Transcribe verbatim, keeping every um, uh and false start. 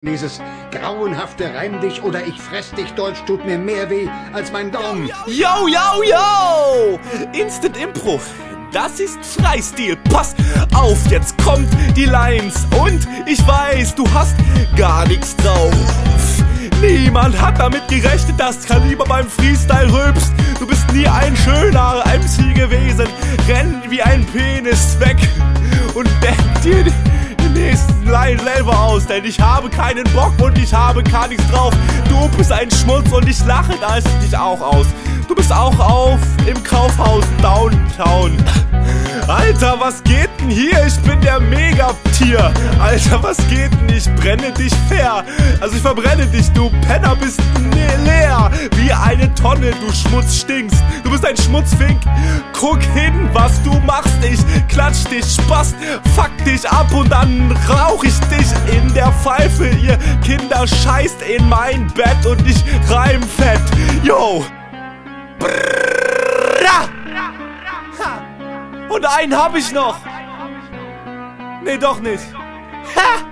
Dieses grauenhafte Reim dich oder ich fress dich Deutsch tut mir mehr weh als mein Daumen. Yo, yo, yo! Instant Impro. Das ist Freistil. Pass auf, jetzt kommt die Lines. Und ich weiß, du hast gar nichts drauf. Niemand hat damit gerechnet, dass Kaliber beim Freestyle rülpst. Du bist nie ein schöner M C gewesen. Renn wie ein Penis weg und denk dir die nächsten Line selber aus, denn ich habe keinen Bock und ich habe gar nichts drauf. Du bist ein Schmutz und ich lache da es dich auch aus. Du bist auch auf im Kaufhaus Downtown. Alter, was geht denn hier? Ich bin der Megatier. Alter, was geht denn? Ich brenne dich fair. Also ich verbrenne dich, du Penner, bist ne leer. Wie eine Tonne, du Schmutz stinkst. Du bist ein Schmutzfink. Guck hin, was du machst. Ich klatsch dich, Spaß, fuck dich ab und dann rauch ich dich in der Pfeife. Ihr Kinder scheißt in mein Bett und ich reim fett. Yo. Brrrra. Und einen hab ich noch. Nee, doch nicht. Ha!